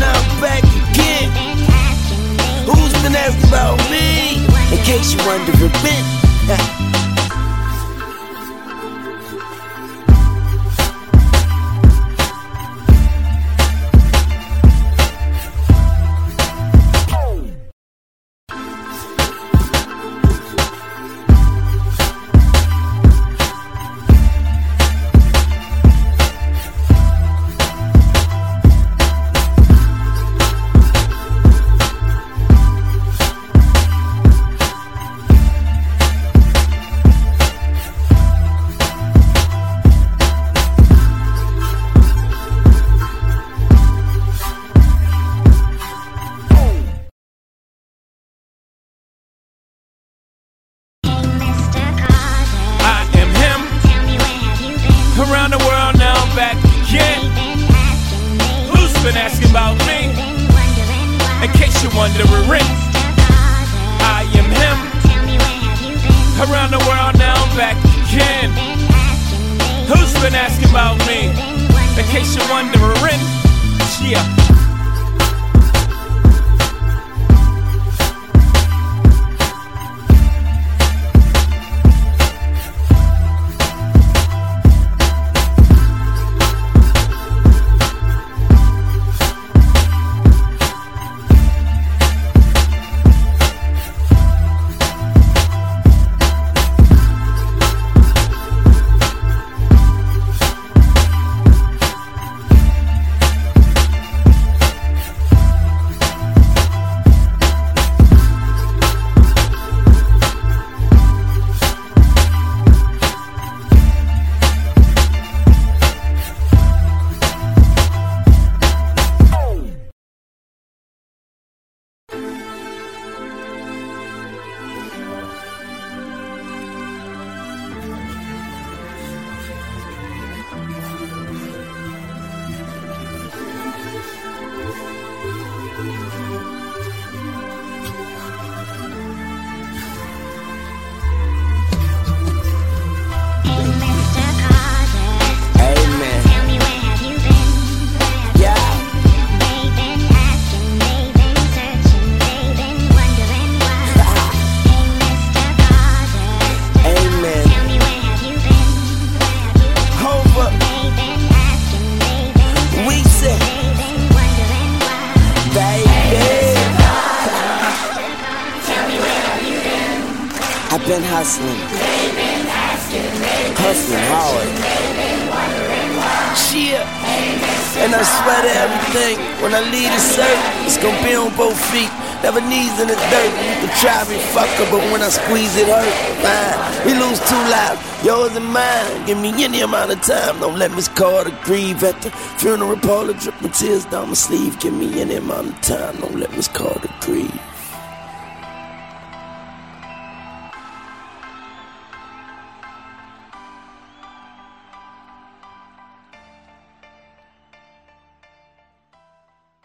now I'm back again. Who's been asking about me? In case you wondering, around the world, now I'm back again. Who's been asking about me? In case you're wondering, I am him. Around the world, now I'm back again. Who's been asking about me? In case you're wondering, yeah. I've been hustling, hustling hard. Shit, and I swear to everything, when I leave the circle, it's gonna be on both feet. Never knees in the dirt. You can try me, fucker, but when I squeeze it hurt. Fine, we lose two lives, yours and mine. Give me any amount of time, don't let Miss Carter grieve at the funeral parlor. Drip my tears down my sleeve. Give me any amount of time, don't let Miss Carter grieve.